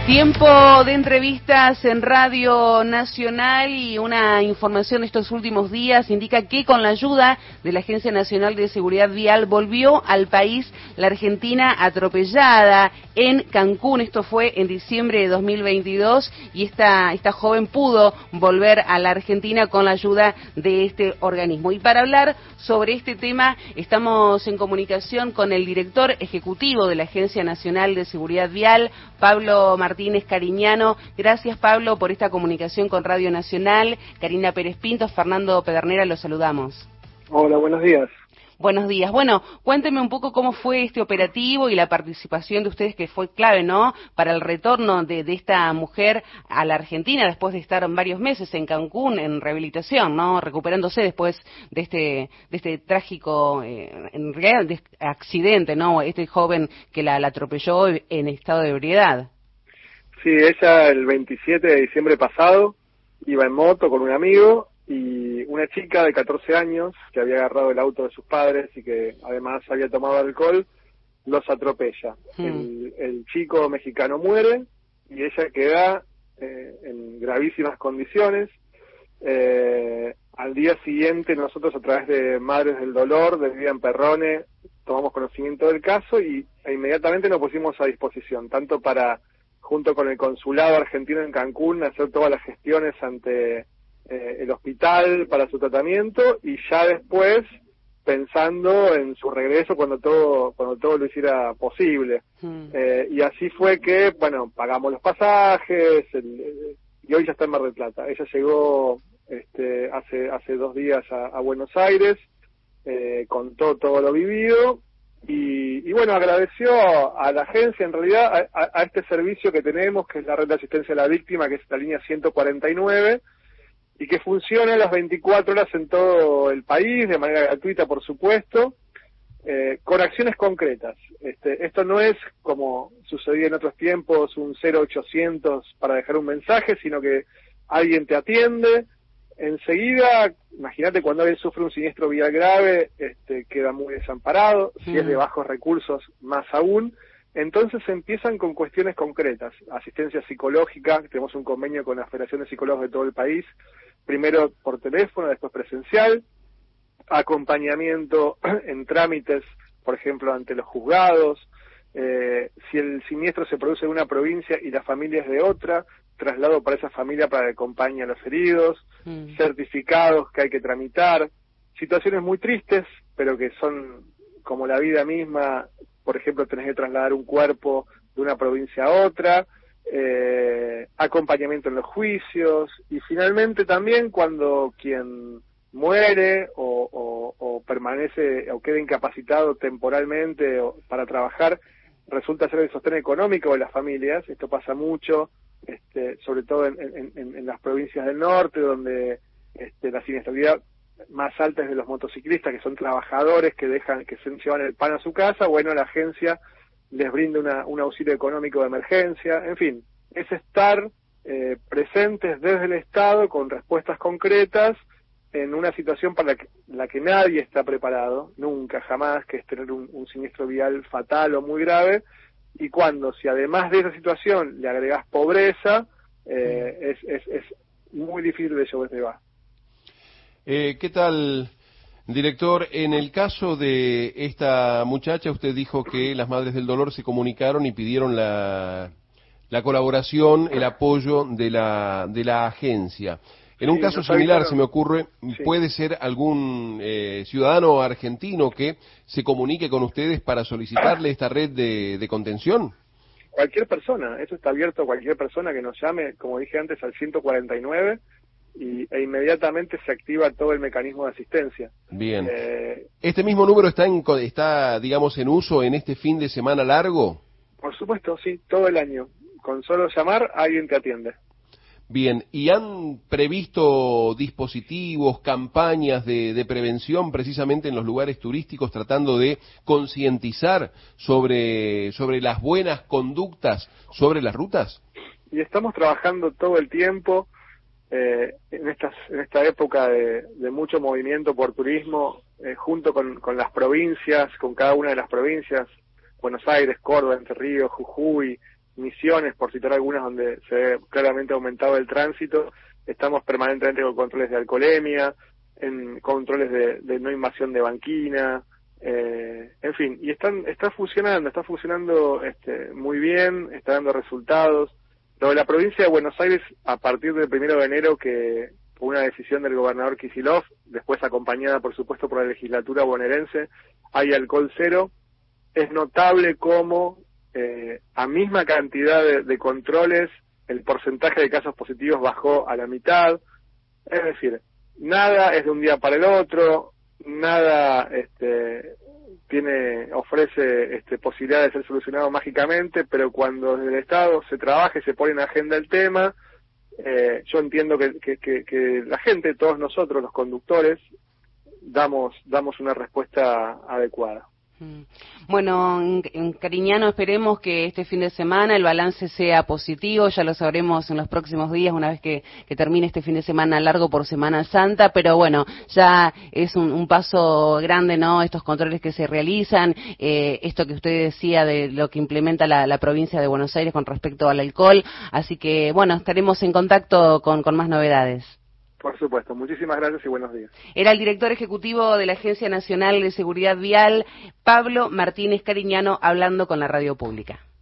Tiempo de entrevistas en Radio Nacional y una información estos últimos días indica que con la ayuda de la Agencia Nacional de Seguridad Vial volvió al país la argentina atropellada en Cancún. Esto fue en diciembre de 2022 y esta joven pudo volver a la Argentina con la ayuda de este organismo. Y para hablar sobre este tema estamos en comunicación con el director ejecutivo de la Agencia Nacional de Seguridad Vial, Pablo Martínez Cariñano. Gracias, Pablo, por esta comunicación con Radio Nacional. Karina Pérez Pinto, Fernando Pedernera, los saludamos. Hola, buenos días. Buenos días. Bueno, cuénteme un poco cómo fue este operativo y la participación de ustedes, que fue clave, ¿no?, para el retorno de esta mujer a la Argentina después de estar varios meses en Cancún en rehabilitación, ¿no?, recuperándose después de este trágico, en realidad, accidente, ¿no?, este joven que la atropelló en estado de ebriedad. Sí, ella el 27 de diciembre pasado iba en moto con un amigo y una chica de 14 años que había agarrado el auto de sus padres y que además había tomado alcohol, los atropella. El chico mexicano muere y ella queda en gravísimas condiciones. Al día siguiente nosotros, a través de Madres del Dolor de Vivian Perrone, tomamos conocimiento del caso e inmediatamente nos pusimos a disposición, tanto para, junto con el consulado argentino en Cancún, hacer todas las gestiones ante el hospital para su tratamiento, y ya después pensando en su regreso cuando todo lo hiciera posible. Y así fue que, bueno, pagamos los pasajes, y hoy ya está en Mar del Plata. Ella llegó hace 2 días a Buenos Aires, contó todo lo vivido, y bueno, agradeció a la agencia, en realidad, a este servicio que tenemos, que es la Red de Asistencia a la Víctima, que es la línea 149, y que funciona las 24 horas en todo el país, de manera gratuita, por supuesto, con acciones concretas. Esto no es, como sucedía en otros tiempos, un 0800 para dejar un mensaje, sino que alguien te atiende. Enseguida, imagínate, cuando alguien sufre un siniestro vial grave, queda muy desamparado, si es de bajos recursos, más aún. Entonces empiezan con cuestiones concretas: asistencia psicológica, tenemos un convenio con la Federación de Psicólogos de todo el país, primero por teléfono, después presencial, acompañamiento en trámites, por ejemplo, ante los juzgados, si el siniestro se produce en una provincia y la familia es de otra, traslado para esa familia para que acompañe a los heridos, certificados que hay que tramitar, situaciones muy tristes, pero que son como la vida misma. Por ejemplo, tenés que trasladar un cuerpo de una provincia a otra, acompañamiento en los juicios, y finalmente también cuando quien muere o permanece o queda incapacitado temporalmente para trabajar, resulta ser el sostén económico de las familias. Esto pasa mucho, sobre todo en las provincias del norte, donde la siniestralidad más alta es de los motociclistas, que son trabajadores que se llevan el pan a su casa. Bueno, la agencia les brinda un auxilio económico de emergencia. En fin, es estar presentes desde el Estado con respuestas concretas en una situación para la que nadie está preparado, nunca, jamás, que es tener un siniestro vial fatal o muy grave. Y si además de esa situación le agregás pobreza, es muy difícil de llevar. ¿Qué tal, director? En el caso de esta muchacha, usted dijo que las Madres del Dolor se comunicaron y pidieron la colaboración, el apoyo de la agencia. En un caso similar, se me ocurre, puede ser algún ciudadano argentino que se comunique con ustedes para solicitarle esta red de contención. Cualquier persona, eso está abierto a cualquier persona que nos llame, como dije antes, al 149, e inmediatamente se activa todo el mecanismo de asistencia. Bien. ¿Este mismo número está, digamos, en uso en este fin de semana largo? Por supuesto, sí, todo el año. Con solo llamar, alguien te atiende. Bien, ¿y han previsto dispositivos, campañas de prevención precisamente en los lugares turísticos, tratando de concientizar sobre las buenas conductas sobre las rutas? Y estamos trabajando todo el tiempo. En esta época de mucho movimiento por turismo, junto con las provincias, con cada una de las provincias, Buenos Aires, Córdoba, Entre Ríos, Jujuy, Misiones, por citar algunas, donde se ve claramente aumentado el tránsito. Estamos permanentemente con controles de alcoholemia, en controles de no invasión de banquina, en fin, y está funcionando muy bien, está dando resultados. Lo de la provincia de Buenos Aires, a partir del 1 de enero, que fue una decisión del gobernador Kicillof, después acompañada, por supuesto, por la legislatura bonaerense, hay alcohol cero. Es notable cómo a misma cantidad de controles, el porcentaje de casos positivos bajó a la mitad. Es decir, nada es de un día para el otro, nada ofrece posibilidad de ser solucionado mágicamente, pero cuando desde el Estado se trabaja y se pone en agenda el tema, yo entiendo que la gente, todos nosotros, los conductores, damos una respuesta adecuada. Bueno, en Cariñano, esperemos que este fin de semana el balance sea positivo. Ya lo sabremos en los próximos días, una vez que termine este fin de semana largo por Semana Santa, pero bueno, ya es un paso grande, ¿no? Estos controles que se realizan, esto que usted decía de lo que implementa la provincia de Buenos Aires con respecto al alcohol, así que bueno, estaremos en contacto con más novedades. Por supuesto, muchísimas gracias y buenos días. Era el director ejecutivo de la Agencia Nacional de Seguridad Vial, Pablo Martínez Cariñano, hablando con la radio pública.